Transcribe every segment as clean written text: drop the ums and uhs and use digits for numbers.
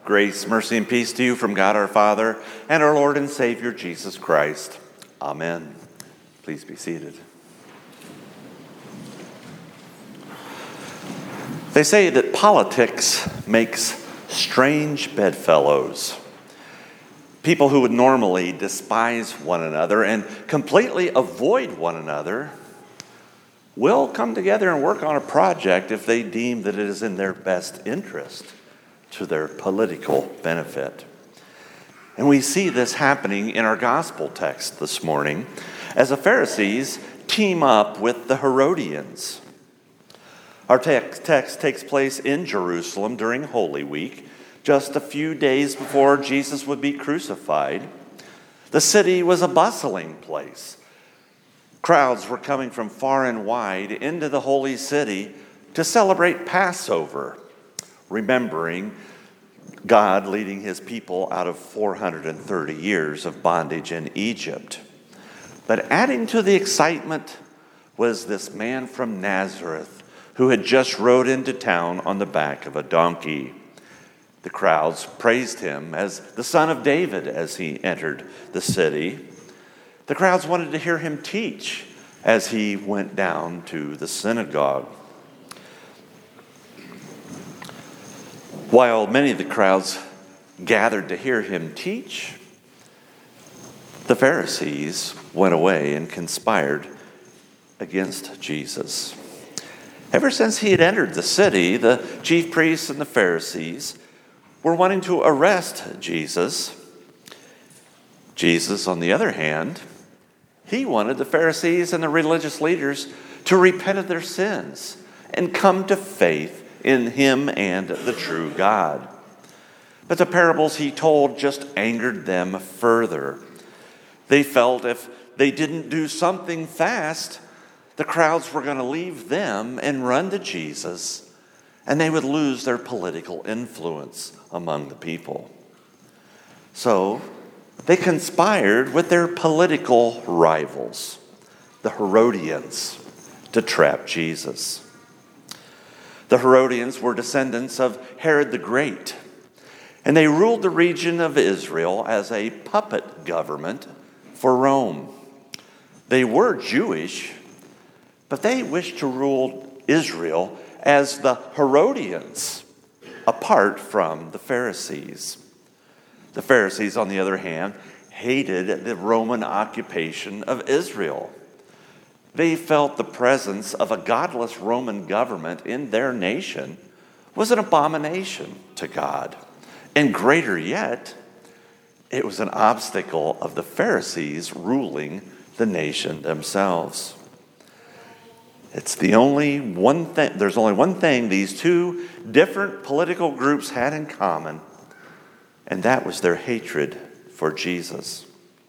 Grace, mercy, and peace to you from God our Father and our Lord and Savior Jesus Christ. Amen. Please be seated. They say that politics makes strange bedfellows. People who would normally despise one another and completely avoid one another will come together and work on a project if they deem that it is in their best interest to their political benefit. And we see this happening in our gospel text this morning as the Pharisees team up with the Herodians. Our text takes place in Jerusalem during Holy Week, just a few days before Jesus would be crucified. The city was a bustling place. Crowds were coming from far and wide into the holy city to celebrate Passover, remembering God leading his people out of 430 years of bondage in Egypt. But adding to the excitement was this man from Nazareth who had just rode into town on the back of a donkey. The crowds praised him as the son of David as he entered the city. The crowds wanted to hear him teach as he went down to the synagogue. While many of the crowds gathered to hear him teach, the Pharisees went away and conspired against Jesus. Ever since he had entered the city, the chief priests and the Pharisees were wanting to arrest Jesus. Jesus, on the other hand, he wanted the Pharisees and the religious leaders to repent of their sins and come to faith in him and the true God. But the parables he told just angered them further. They felt if they didn't do something fast, the crowds were going to leave them and run to Jesus, and they would lose their political influence among the people. So they conspired with their political rivals, the Herodians, to trap Jesus. The Herodians were descendants of Herod the Great, and they ruled the region of Israel as a puppet government for Rome. They were Jewish, but they wished to rule Israel as the Herodians, apart from the Pharisees. The Pharisees, on the other hand, hated the Roman occupation of Israel. They felt the presence of a godless Roman government in their nation was an abomination to God. And greater yet, it was an obstacle of the Pharisees ruling the nation themselves. There's only one thing these two different political groups had in common, and that was their hatred for Jesus.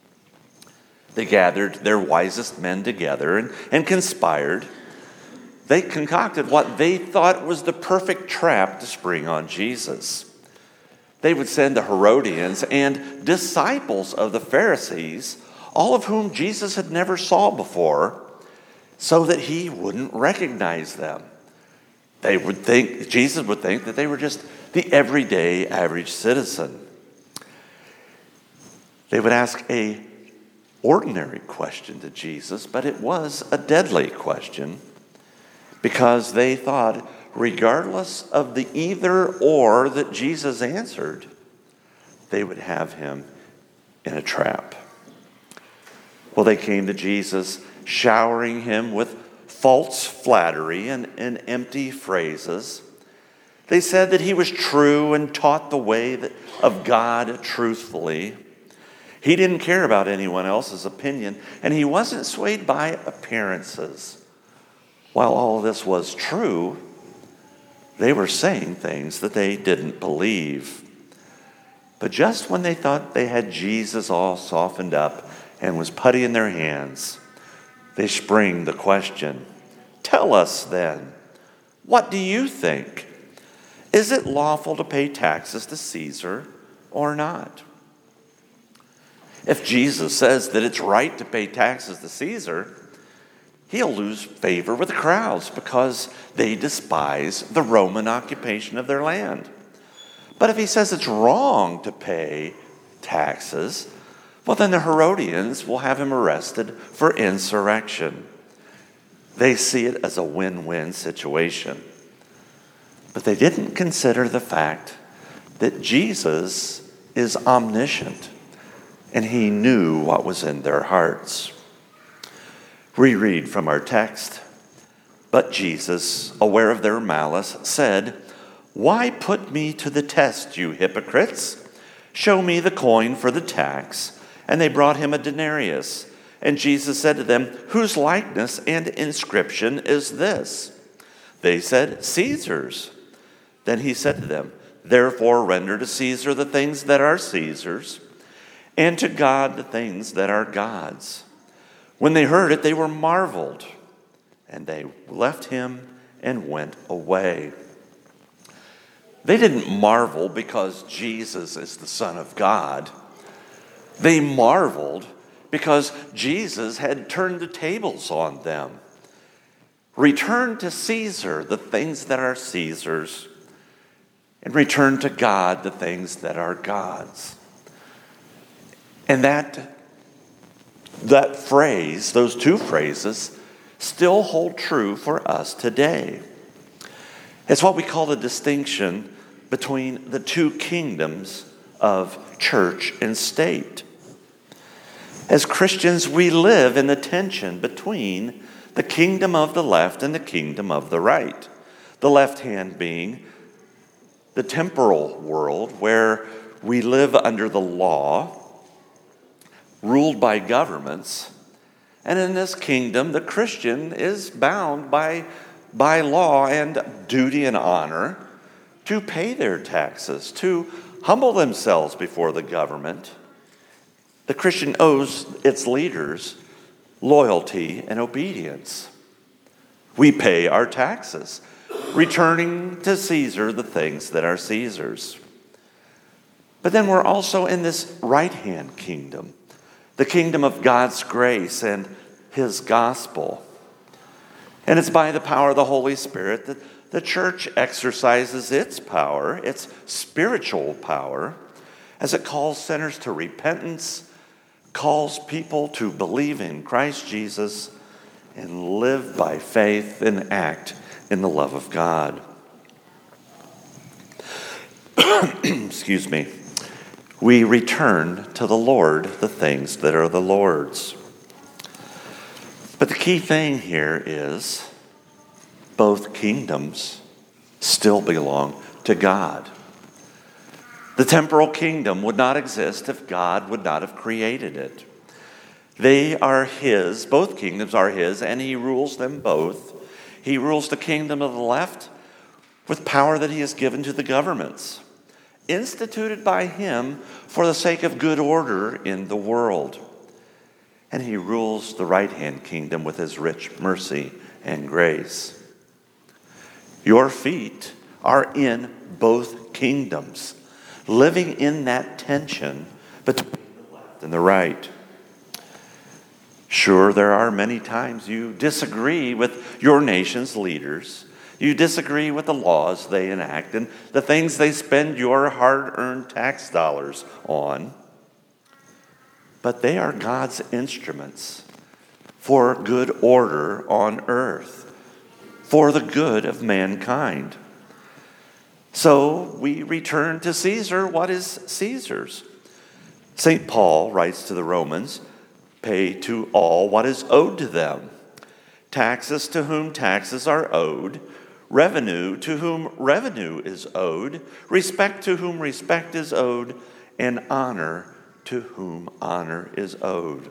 They gathered their wisest men together and conspired. They concocted what they thought was the perfect trap to spring on Jesus. They would send the Herodians and disciples of the Pharisees, all of whom Jesus had never saw before, so that he wouldn't recognize them. Jesus would think that they were just the everyday average citizen. They would ask a ordinary question to Jesus, but it was a deadly question because they thought, regardless of the either or that Jesus answered, they would have him in a trap. Well, they came to Jesus, showering him with false flattery and empty phrases. They said that he was true and taught the way of God truthfully. He didn't care about anyone else's opinion, and he wasn't swayed by appearances. While all this was true, they were saying things that they didn't believe. But just when they thought they had Jesus all softened up and was putty in their hands, they spring the question, "Tell us then, what do you think? Is it lawful to pay taxes to Caesar or not?" If Jesus says that it's right to pay taxes to Caesar, he'll lose favor with the crowds because they despise the Roman occupation of their land. But if he says it's wrong to pay taxes, well, then the Herodians will have him arrested for insurrection. They see it as a win-win situation. But they didn't consider the fact that Jesus is omniscient, and he knew what was in their hearts. We read from our text, "But Jesus, aware of their malice, said, 'Why put me to the test, you hypocrites? Show me the coin for the tax.' And they brought him a denarius. And Jesus said to them, 'Whose likeness and inscription is this?' They said, 'Caesar's.' Then he said to them, 'Therefore render to Caesar the things that are Caesar's, and to God the things that are God's.' When they heard it, they were marveled, and they left him and went away." They didn't marvel because Jesus is the Son of God. They marveled because Jesus had turned the tables on them. Return to Caesar the things that are Caesar's, and return to God the things that are God's. And that phrase, those two phrases, still hold true for us today. It's what we call the distinction between the two kingdoms of church and state. As Christians, we live in the tension between the kingdom of the left and the kingdom of the right. The left hand being the temporal world where we live under the law, ruled by governments. And in this kingdom, the Christian is bound by law and duty and honor to pay their taxes, to humble themselves before the government. The Christian owes its leaders loyalty and obedience. We pay our taxes, returning to Caesar the things that are Caesar's. But then we're also in this right-hand kingdom, the kingdom of God's grace and his gospel. And it's by the power of the Holy Spirit that the church exercises its power, its spiritual power, as it calls sinners to repentance, calls people to believe in Christ Jesus, and live by faith and act in the love of God. Excuse me. We return to the Lord the things that are the Lord's. But the key thing here is both kingdoms still belong to God. The temporal kingdom would not exist if God would not have created it. They are his, both kingdoms are his, and he rules them both. He rules the kingdom of the left with power that he has given to the governments, instituted by him for the sake of good order in the world. And he rules the right-hand kingdom with his rich mercy and grace. Your feet are in both kingdoms, living in that tension between the left and the right. Sure, there are many times you disagree with your nation's leaders. You disagree with the laws they enact and the things they spend your hard-earned tax dollars on. But they are God's instruments for good order on earth, for the good of mankind. So we return to Caesar what is Caesar's. St. Paul writes to the Romans, "Pay to all what is owed to them. Taxes to whom taxes are owed, revenue to whom revenue is owed, respect to whom respect is owed, and honor to whom honor is owed."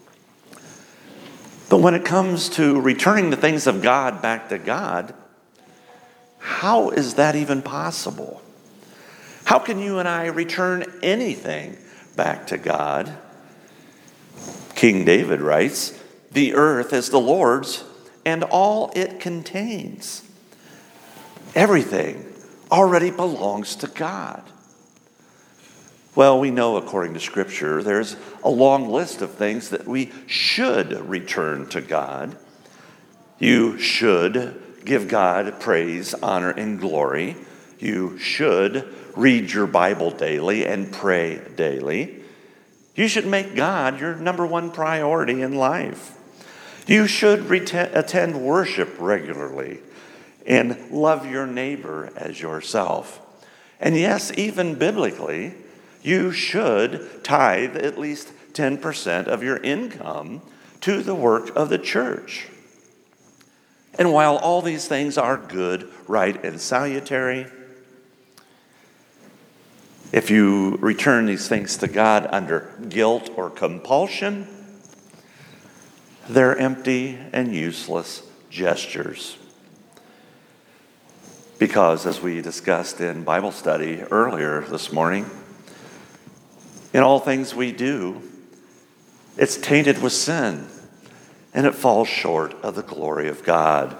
But when it comes to returning the things of God back to God, how is that even possible? How can you and I return anything back to God? King David writes, "The earth is the Lord's and all it contains." Everything already belongs to God. Well, we know according to Scripture, there's a long list of things that we should return to God. You should give God praise, honor, and glory. You should read your Bible daily and pray daily. You should make God your number one priority in life. You should attend worship regularly and love your neighbor as yourself. And yes, even biblically, you should tithe at least 10% of your income to the work of the church. And while all these things are good, right, and salutary, if you return these things to God under guilt or compulsion, they're empty and useless gestures. Because, as we discussed in Bible study earlier this morning, in all things we do, it's tainted with sin, and it falls short of the glory of God.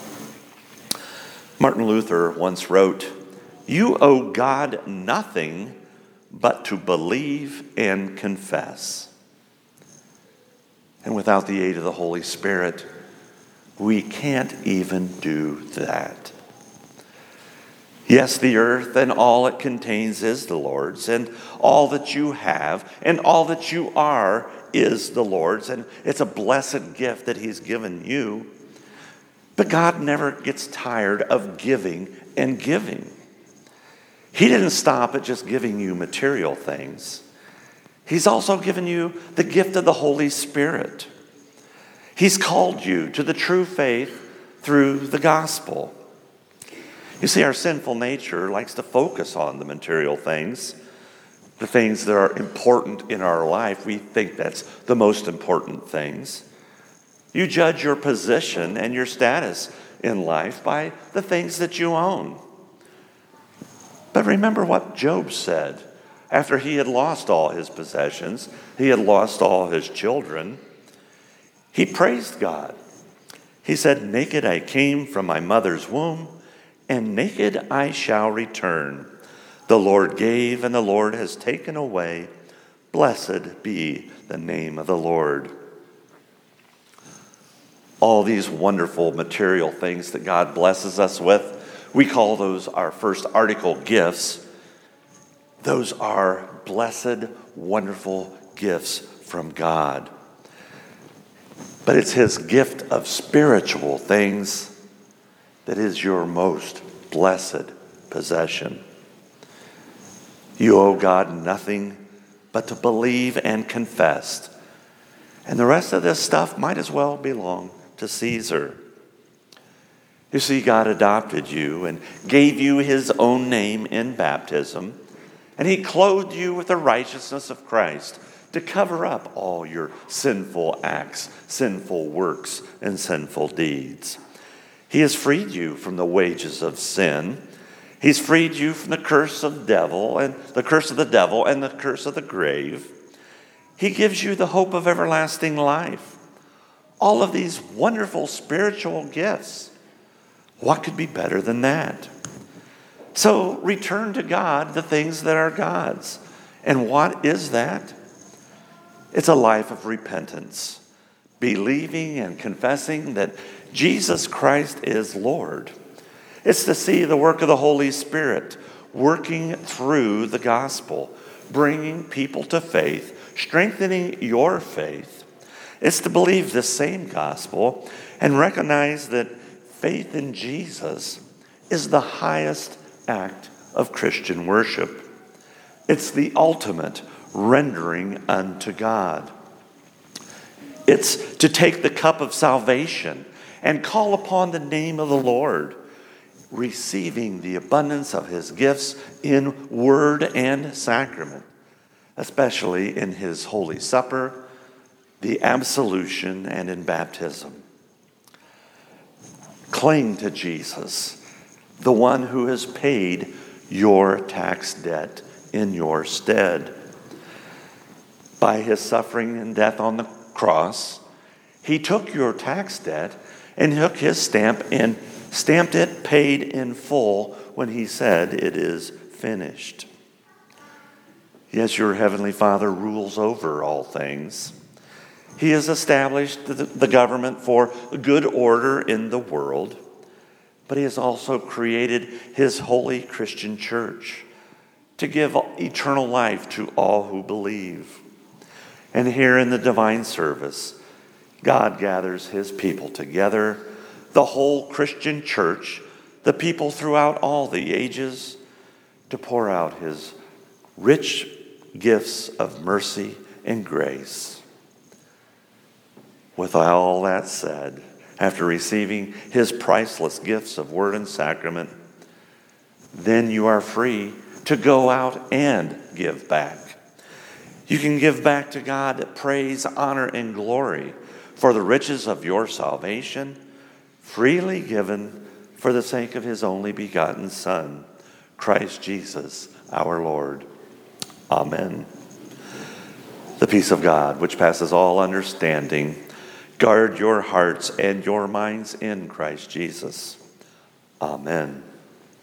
Martin Luther once wrote, "You owe God nothing but to believe and confess." And without the aid of the Holy Spirit, we can't even do that. Yes, the earth and all it contains is the Lord's, and all that you have and all that you are is the Lord's, and it's a blessed gift that He's given you. But God never gets tired of giving and giving. He didn't stop at just giving you material things. He's also given you the gift of the Holy Spirit. He's called you to the true faith through the gospel. You see, our sinful nature likes to focus on the material things, the things that are important in our life. We think that's the most important things. You judge your position and your status in life by the things that you own. But remember what Job said after he had lost all his possessions, he had lost all his children. He praised God. He said, "Naked I came from my mother's womb, and naked I shall return. The Lord gave, and the Lord has taken away. Blessed be the name of the Lord." All these wonderful material things that God blesses us with, we call those our first article gifts. Those are blessed, wonderful gifts from God. But it's His gift of spiritual things that is your most blessed possession. You owe God nothing but to believe and confess. And the rest of this stuff might as well belong to Caesar. You see, God adopted you and gave you His own name in baptism, and He clothed you with the righteousness of Christ to cover up all your sinful acts, sinful works, and sinful deeds. He has freed you from the wages of sin. He's freed you from the curse of the devil and the curse of the grave. He gives you the hope of everlasting life. All of these wonderful spiritual gifts. What could be better than that? So return to God the things that are God's. And what is that? It's a life of repentance, believing and confessing that Jesus Christ is Lord. It's to see the work of the Holy Spirit working through the gospel, bringing people to faith, strengthening your faith. It's to believe the same gospel and recognize that faith in Jesus is the highest act of Christian worship. It's the ultimate rendering unto God. It's to take the cup of salvation and call upon the name of the Lord, receiving the abundance of His gifts in word and sacrament, especially in His Holy Supper, the absolution, and in baptism. Cling to Jesus, the one who has paid your tax debt in your stead. By His suffering and death on the cross, He took your tax debt and took His stamp and stamped it paid in full when He said, "It is finished." Yes, your Heavenly Father rules over all things. He has established the government for good order in the world, but He has also created His holy Christian church to give eternal life to all who believe. And here in the divine service, God gathers his people together, the whole Christian church, the people throughout all the ages, to pour out his rich gifts of mercy and grace. With all that said, after receiving his priceless gifts of word and sacrament, then you are free to go out and give back. You can give back to God praise, honor, and glory for the riches of your salvation, freely given for the sake of his only begotten Son, Christ Jesus our Lord. Amen. The peace of God, which passes all understanding, guard your hearts and your minds in Christ Jesus. Amen.